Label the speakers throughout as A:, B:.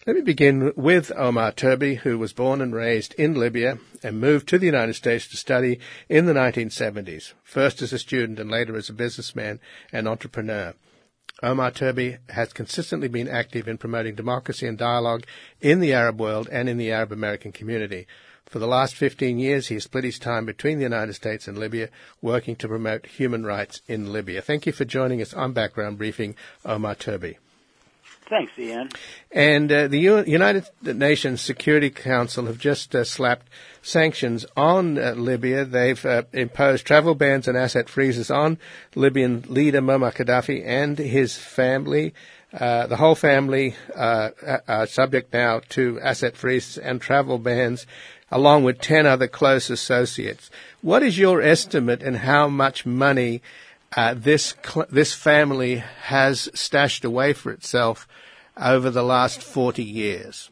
A: Let me begin with Omar Turbi, who was born and raised in Libya and moved to the United States to study in the 1970s, first as a student and later as a businessman and entrepreneur. Omar Turbi has consistently been active in promoting democracy and dialogue in the Arab world and in the Arab American community. For the last 15 years, he has split his time between the United States and Libya, working to promote human rights in Libya. Thank you for joining us on Background Briefing, Omar Turbi.
B: Thanks, Ian.
A: And the United Nations Security Council have just slapped sanctions on Libya. They've imposed travel bans and asset freezes on Libyan leader Muammar Gaddafi and his family. The whole family are subject now to asset freezes and travel bans, along with 10 other close associates. What is your estimate and how much money this family has stashed away for itself over the last 40 years?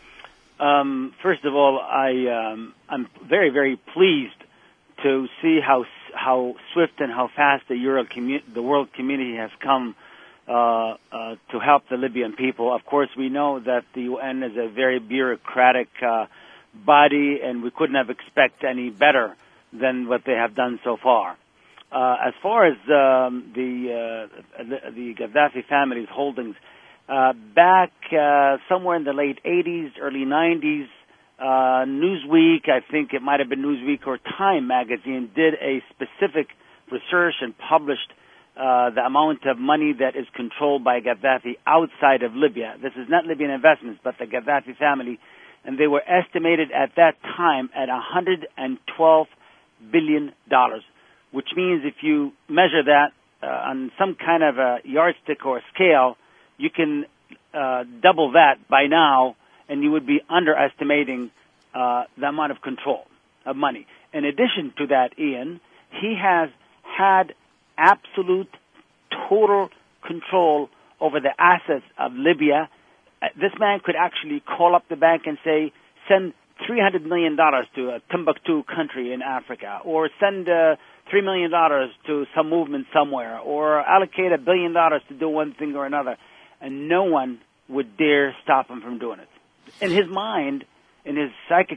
B: First of all, I'm very, very pleased to see how swift and how fast the world community has come to help the Libyan people. Of course, we know that the UN is a very bureaucratic body, and we couldn't have expected any better than what they have done so far. As far as the Gaddafi family's holdings, back somewhere in the late 80s, early 90s, Newsweek, I think it might have been Newsweek or Time magazine, did a specific research and published the amount of money that is controlled by Gaddafi outside of Libya. This is not Libyan investments, but the Gaddafi family, and they were estimated at that time at $112 billion. Which means if you measure that on some kind of a yardstick or a scale, you can double that by now, and you would be underestimating the amount of control of money. In addition to that, Ian, he has had absolute, total control over the assets of Libya. This man could actually call up the bank and say, send $300 million to a Timbuktu country in Africa, or send $3 million to some movement somewhere, or allocate $1 billion to do one thing or another, and no one would dare stop him from doing it. In his mind, in his psych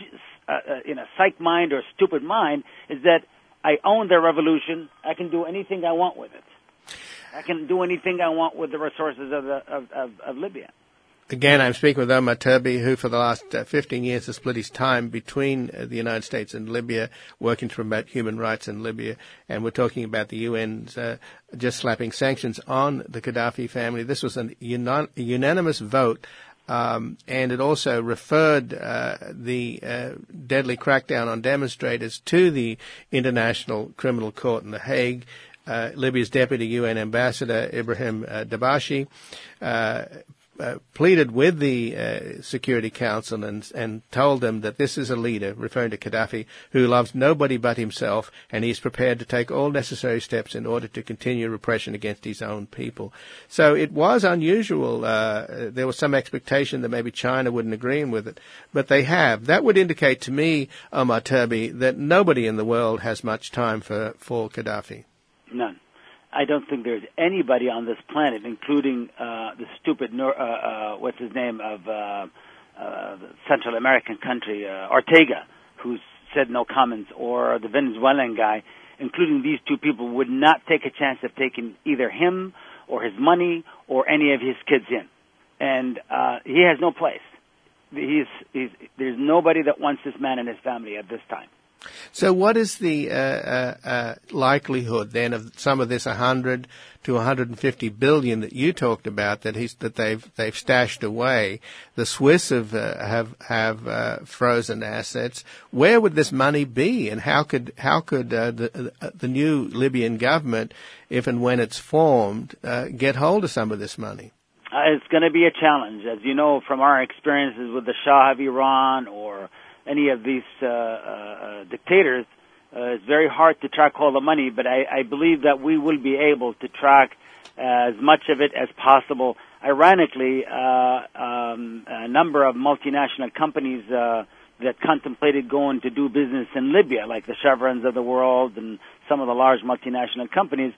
B: mind or stupid mind, is that I own the revolution. I can do anything I want with it. I can do anything I want with the resources of Libya.
A: Again, I'm speaking with Omar Turbi, who for the last 15 years has split his time between the United States and Libya, working to promote human rights in Libya. And we're talking about the UN's just slapping sanctions on the Gaddafi family. This was a unanimous vote, and it also referred the deadly crackdown on demonstrators to the International Criminal Court in The Hague. Libya's deputy UN ambassador, Ibrahim Dabashi, pleaded with the Security Council and told them that this is a leader, referring to Gaddafi, who loves nobody but himself, and he's prepared to take all necessary steps in order to continue repression against his own people. So it was unusual. There was some expectation that maybe China wouldn't agree with it, but they have. That would indicate to me, Omar Turbi, that nobody in the world has much time for Gaddafi.
B: None. I don't think there's anybody on this planet, including the stupid, what's his name, of the Central American country, Ortega, who's said no comments, or the Venezuelan guy, including these two people, would not take a chance of taking either him or his money or any of his kids in. And he has no place. There's nobody that wants this man and his family at this time.
A: So what is the likelihood then of some of this 100 to 150 billion that you talked about that they've stashed away? The Swiss have frozen assets. Where would this money be, and how could the new Libyan government, if and when it's formed, get hold of some of this money?
B: It's going to be a challenge, as you know from our experiences with the Shah of Iran or any of these dictators. It's very hard to track all the money, but I believe that we will be able to track as much of it as possible. Ironically, a number of multinational companies that contemplated going to do business in Libya, like the Chevrons of the world and some of the large multinational companies.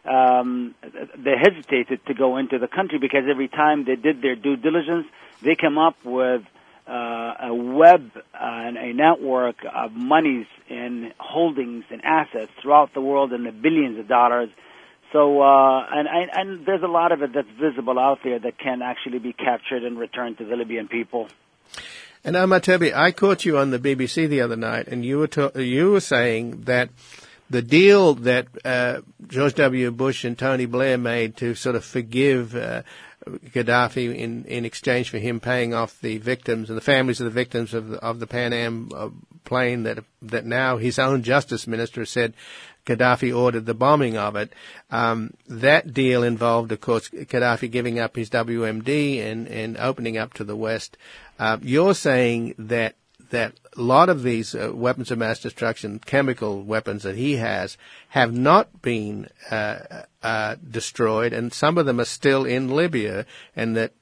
B: They hesitated to go into the country because every time they did their due diligence, they came up with a web and a network of monies and holdings and assets throughout the world in the billions of dollars. So, and there's a lot of it that's visible out there that can actually be captured and returned to the Libyan people.
A: And Omar Toby, I caught you on the BBC the other night, and you were saying that the deal that George W. Bush and Tony Blair made to sort of forgive Gaddafi in exchange for him paying off the victims and the families of the victims of the Pan Am plane that now his own justice minister said Gaddafi ordered the bombing of it. That deal involved, of course, Gaddafi giving up his WMD and opening up to the West. You're saying that a lot of these weapons of mass destruction, chemical weapons that he has, have not been destroyed, and some of them are still in Libya, and that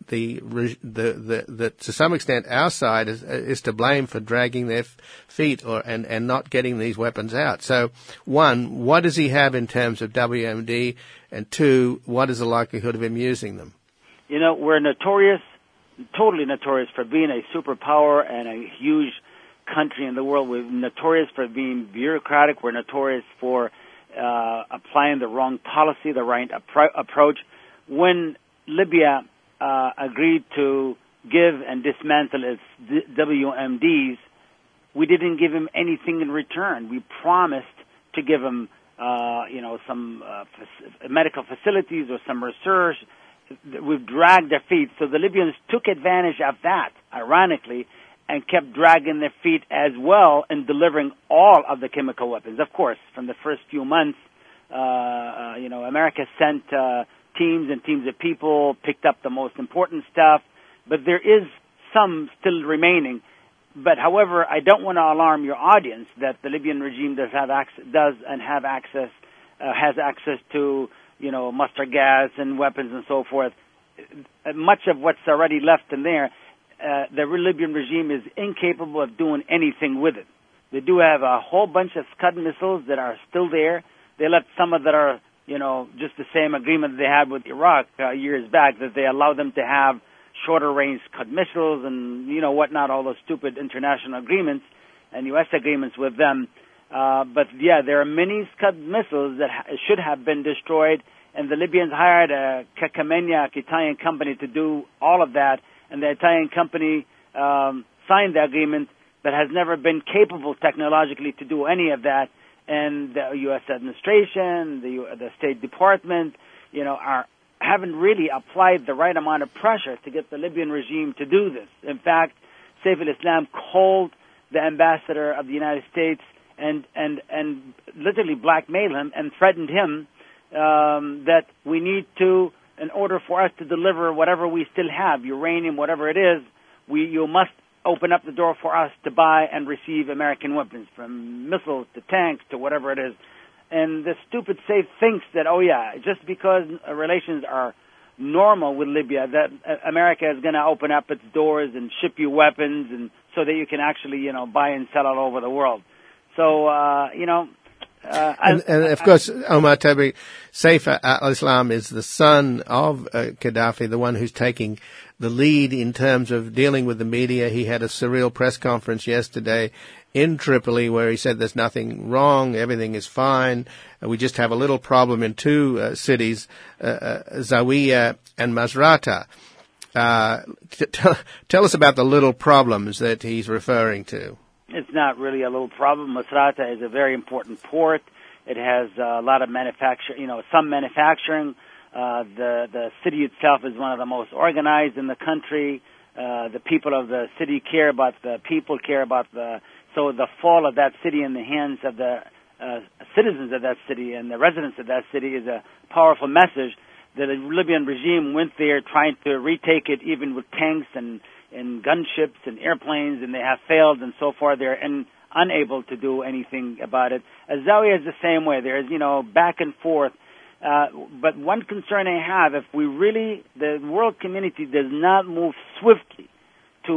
A: that to some extent our side is to blame for dragging their feet and not getting these weapons out. So, one, what does he have in terms of WMD, and two, what is the likelihood of him using them?
B: You know, we're totally notorious for being a superpower and a huge country in the world. We're notorious for being bureaucratic. We're notorious for applying the wrong policy, the right approach. When Libya agreed to give and dismantle its WMDs, we didn't give him anything in return. We promised to give him, some medical facilities or some research. We've dragged their feet. So the Libyans took advantage of that, ironically, and kept dragging their feet as well in delivering all of the chemical weapons. Of course, from the first few months, America sent teams and teams of people, picked up the most important stuff, but there is some still remaining. But however, I don't want to alarm your audience that the Libyan regime has access to mustard gas and weapons and so forth. Much of what's already left in there, the Libyan regime is incapable of doing anything with it. They do have a whole bunch of Scud missiles that are still there. They left some of that are, just the same agreement they had with Iraq years back, that they allow them to have shorter range Scud missiles and, whatnot, all those stupid international agreements and U.S. agreements with them. But yeah, there are many Scud missiles that should have been destroyed, and the Libyans hired a Kakamenia Italian company to do all of that, and the Italian company signed the agreement but has never been capable technologically to do any of that. And the U.S. administration, the State Department, haven't really applied the right amount of pressure to get the Libyan regime to do this. In fact, Saif al-Islam called the ambassador of the United States and literally blackmailed him and threatened him that we need to, in order for us to deliver whatever we still have, uranium, whatever it is, you must open up the door for us to buy and receive American weapons, from missiles to tanks to whatever it is. And the stupid Saif thinks that, just because relations are normal with Libya, that America is going to open up its doors and ship you weapons, and so that you can actually, buy and sell all over the world. So,
A: and of course, Omar Toby, Saif al-Islam is the son of Gaddafi, the one who's taking the lead in terms of dealing with the media. He had a surreal press conference yesterday in Tripoli where he said there's nothing wrong, everything is fine. We just have a little problem in two cities, Zawiya and Masrata. Tell us about the little problems that he's referring to.
B: It's not really a little problem. Masrata is a very important port. It has a lot of some manufacturing. The city itself is one of the most organized in the country. The people of the city care about the people, so the fall of that city in the hands of the citizens of that city and the residents of that city is a powerful message. The Libyan regime went there trying to retake it, even with tanks and gunships and airplanes, and they have failed, and so far they're unable to do anything about it. Zawiya is the same way. There's, back and forth. But one concern I have, if the world community does not move swiftly to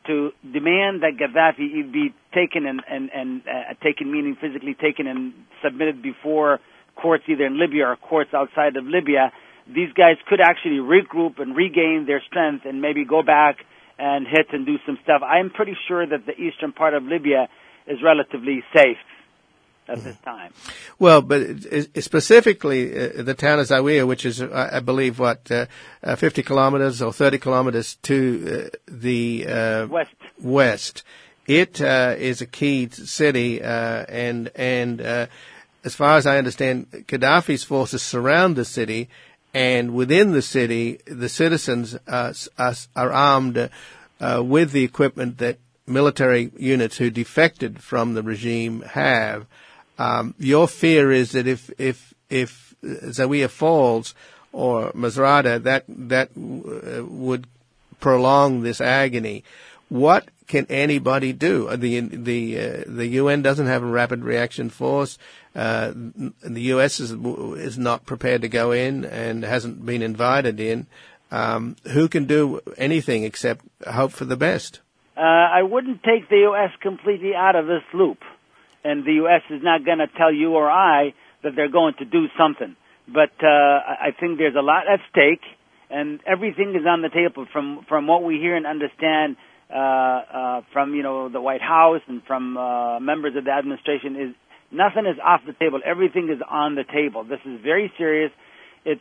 B: to demand that Gaddafi be taken and taken, meaning physically taken and submitted before courts either in Libya or courts outside of Libya, these guys could actually regroup and regain their strength and maybe go back and hit and do some stuff. I'm pretty sure that the eastern part of Libya is relatively safe at this time.
A: Well, but specifically the town of Zawiya, which is, I believe, 50 kilometers or 30 kilometers to the west. It is a key city, and as far as I understand, Gaddafi's forces surround the city, and within the city, the citizens are armed with the equipment that military units who defected from the regime have. Your fear is that if Zawiya falls or Misrata, that would prolong this agony. What can anybody do? The UN doesn't have a rapid reaction force. The US is not prepared to go in and hasn't been invited in. Who can do anything except hope for the best?
B: I wouldn't take the US completely out of this loop. And the U.S. is not going to tell you or I that they're going to do something. But I think there's a lot at stake, and everything is on the table from what we hear and understand from, the White House and from members of the administration. Is nothing is off the table. Everything is on the table. This is very serious. It's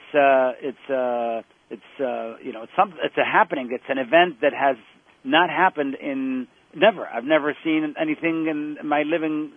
B: a happening. It's an event that has not happened in never. I've never seen anything in my living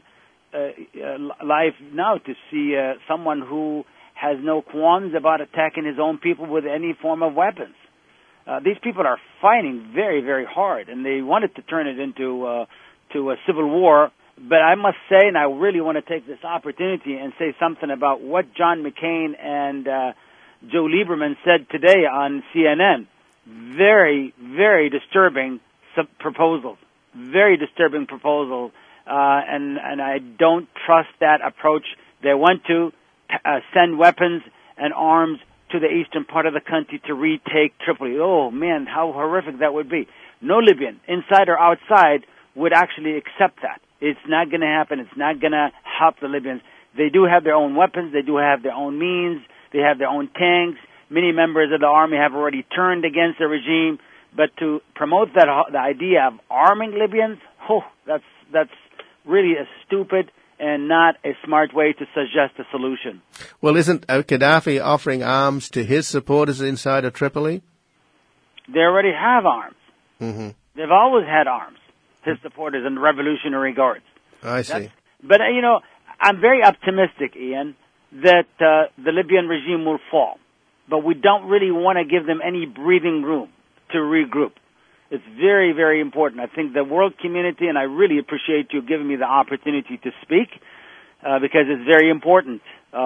B: life now to see someone who has no qualms about attacking his own people with any form of weapons. These people are fighting very, very hard, and they wanted to turn it into a civil war. But I must say, and I really want to take this opportunity and say something about what John McCain and Joe Lieberman said today on CNN. Very, very disturbing proposals. Very disturbing proposals. And I don't trust that approach. They want to send weapons and arms to the eastern part of the country to retake Tripoli. Oh, man, how horrific that would be. No Libyan, inside or outside, would actually accept that. It's not going to happen. It's not going to help the Libyans. They do have their own weapons. They do have their own means. They have their own tanks. Many members of the army have already turned against the regime. But to promote the idea of arming Libyans, that's really a stupid and not a smart way to suggest a solution.
A: Well, isn't Gaddafi offering arms to his supporters inside of Tripoli?
B: They already have arms.
A: Mm-hmm.
B: They've always had arms, his supporters in revolutionary guards.
A: I see.
B: But, I'm very optimistic, Ian, that the Libyan regime will fall. But we don't really want to give them any breathing room to regroup. It's very, very important. I think the world community, and I really appreciate you giving me the opportunity to speak, because it's very important.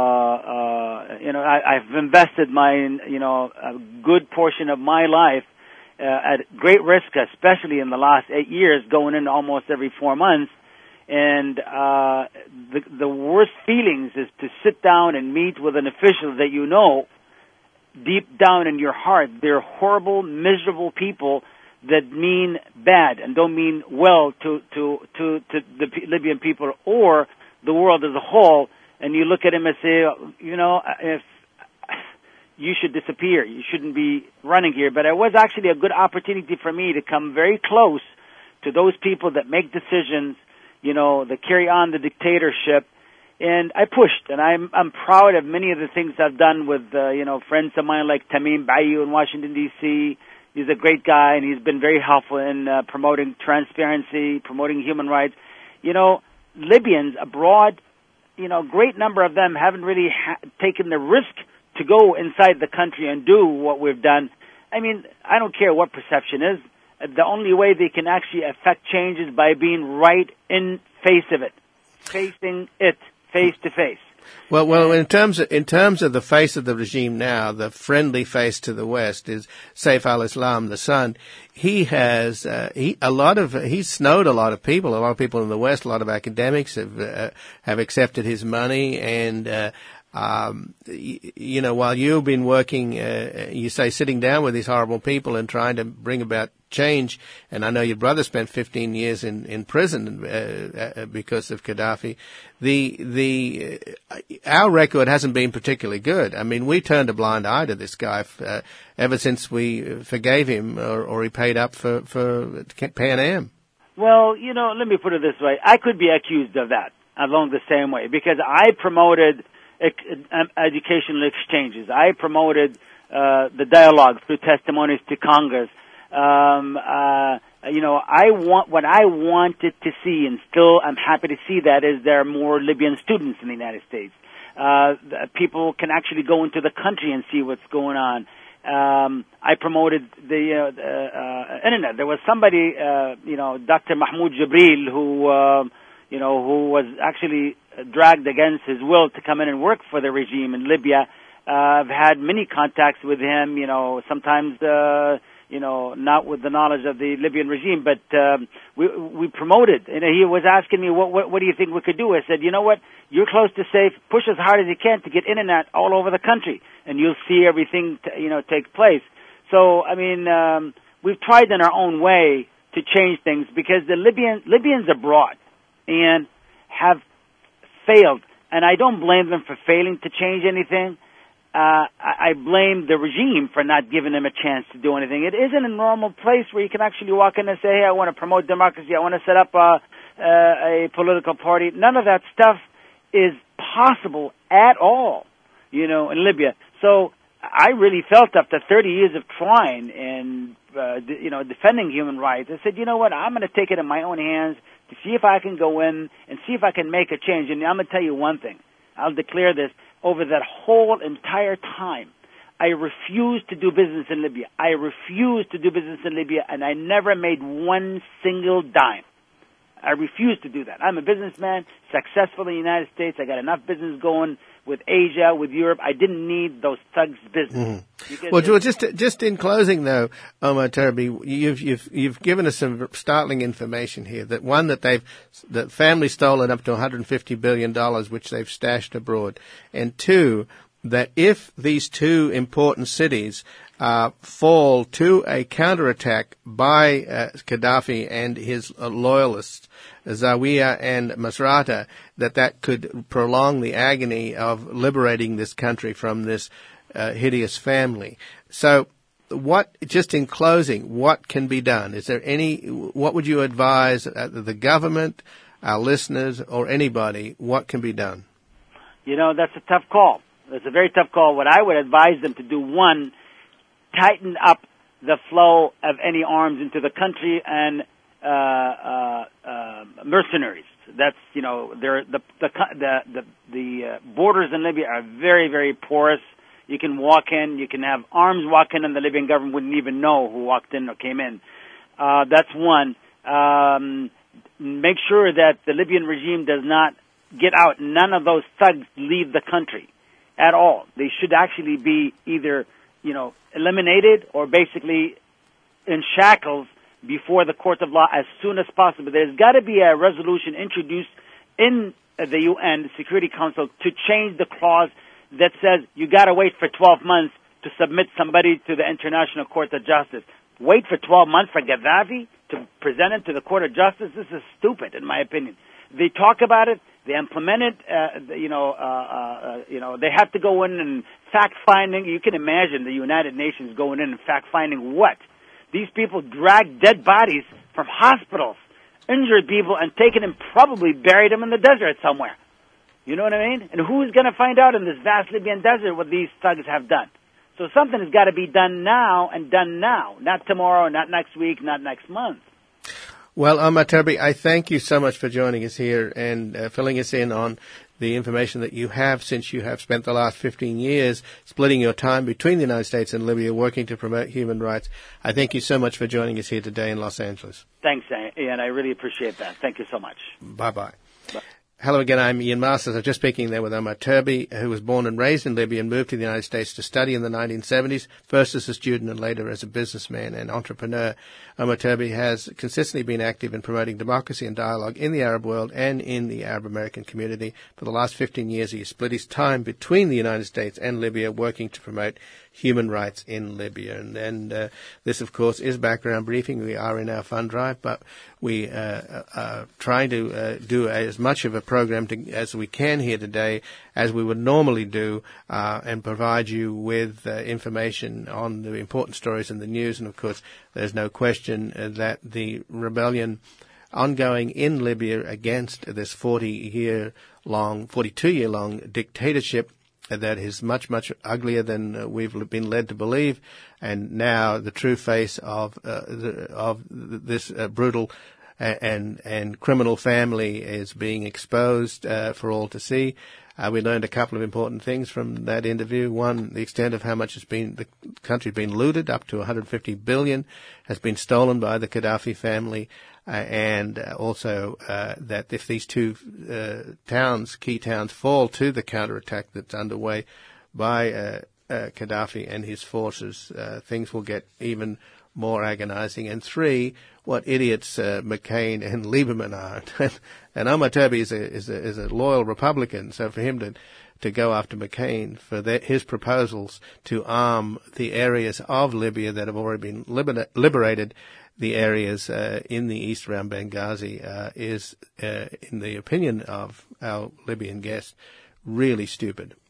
B: I've invested a good portion of my life at great risk, especially in the last 8 years, going in almost every 4 months. And the worst feelings is to sit down and meet with an official that you know deep down in your heart they're horrible, miserable people that mean bad and don't mean well to the Libyan people or the world as a whole. And you look at him and say, if you should disappear, you shouldn't be running here. But it was actually a good opportunity for me to come very close to those people that make decisions, that carry on the dictatorship. And I pushed, and I'm proud of many of the things I've done with, friends of mine like Tamim Bayou in Washington, D.C. He's a great guy, and he's been very helpful in promoting transparency, promoting human rights. Libyans abroad, great number of them haven't really taken the risk to go inside the country and do what we've done. I mean, I don't care what perception is. The only way they can actually affect change is by being right in face of it, facing it face to face.
A: Well, in terms of the face of the regime now, the friendly face to the West is Saif al-Islam, the son. He has he's snowed a lot of people. A lot of people in the West, a lot of academics have accepted his money, and while you've been working, you say sitting down with these horrible people and trying to bring about change. And I know your brother spent 15 years in prison because of Gaddafi. Our record hasn't been particularly good. I mean, we turned a blind eye to this guy ever since we forgave him or he paid up for Pan Am.
B: Well, let me put it this way. I could be accused of that along the same way because I promoted educational exchanges. I promoted the dialogue through testimonies to Congress. What I wanted to see, and still I'm happy to see that, is there are more Libyan students in the United States. People can actually go into the country and see what's going on. I promoted the internet. There was somebody, Dr. Mahmoud Jibril, who was actually dragged against his will to come in and work for the regime in Libya. I've had many contacts with him, sometimes, not with the knowledge of the Libyan regime, but we promoted. And he was asking me, what do you think we could do? I said, you know what? You're close to safe. Push as hard as you can to get internet all over the country, and you'll see everything, take place. So, I mean, we've tried in our own way to change things because the Libyans abroad and have failed, and I don't blame them for failing to change anything. I blame the regime for not giving them a chance to do anything. It isn't a normal place where you can actually walk in and say, hey, I want to promote democracy. I want to set up a political party. None of that stuff is possible at all, in Libya. So I really felt after 30 years of trying and, defending human rights, I said, you know what, I'm going to take it in my own hands to see if I can go in and see if I can make a change. And I'm going to tell you one thing. I'll declare this. Over that whole entire time, I refused to do business in Libya. I refused to do business in Libya, and I never made one single dime. I refused to do that. I'm a businessman, successful in the United States. I got enough business going with Asia, with Europe. I didn't need those thugs' business.
A: Mm-hmm. Well, George, just in closing, though, Omar Terby, you've given us some startling information here. That one, that the family stolen up to $150 billion, which they've stashed abroad, and two, that if these two important cities fall to a counterattack by Gaddafi and his loyalists, Zawiya and Masrata, that could prolong the agony of liberating this country from this hideous family. So, just in closing, what can be done? What would you advise the government, our listeners, or anybody, what can be done?
B: That's a tough call. It's a very tough call. What I would advise them to do, one, tighten up the flow of any arms into the country and mercenaries. That's the borders in Libya are very, very porous. You can walk in, you can have arms walk in, and the Libyan government wouldn't even know who walked in or came in. That's one. Make sure that the Libyan regime does not get out. None of those thugs leave the country at all. They should actually be either, eliminated or basically in shackles before the court of law as soon as possible. There's got to be a resolution introduced in the UN Security Council to change the clause that says you got to wait for 12 months to submit somebody to the International Court of Justice. Wait for 12 months for Gaddafi to present it to the Court of Justice? This is stupid, in my opinion. They talk about it. They implement it. They have to go in and fact-finding. You can imagine the United Nations going in and fact-finding what? These people drag dead bodies from hospitals, injured people, and taken and probably buried them in the desert somewhere. You know what I mean? And who's going to find out in this vast Libyan desert what these thugs have done? So something has got to be done now, not tomorrow, not next week, not next month.
A: Well, Omar Terby, I thank you so much for joining us here and filling us in on the information that you have, since you have spent the last 15 years splitting your time between the United States and Libya working to promote human rights. I thank you so much for joining us here today in Los Angeles.
B: Thanks, Ian. I really appreciate that. Thank you so much.
A: Bye-bye. Bye. Hello again, I'm Ian Masters. I was just speaking there with Omar Terby, who was born and raised in Libya and moved to the United States to study in the 1970s, first as a student and later as a businessman and entrepreneur. Omar Terby has consistently been active in promoting democracy and dialogue in the Arab world and in the Arab American community. For the last 15 years, he has split his time between the United States and Libya, working to promote human rights in Libya. And this, of course, is background briefing. We are in our fund drive, but we are trying to do as much of a program as we can here today as we would normally do, and provide you with information on the important stories in the news. And, of course, there's no question that the rebellion ongoing in Libya against this 42-year-long dictatorship that is much, much uglier than we've been led to believe. And now the true face of this brutal and criminal family is being exposed for all to see. We learned a couple of important things from that interview. One, the extent of how much the country's been looted, up to 150 billion, has been stolen by the Gaddafi family, and also that if these two key towns, fall to the counterattack that's underway by Gaddafi and his forces, things will get even more agonizing. And three, what idiots McCain and Lieberman are. And Omar Toby is a loyal Republican, so for him to go after McCain for his proposals to arm the areas of Libya that have already been liberated, the areas in the east around Benghazi, is, in the opinion of our Libyan guest, really stupid.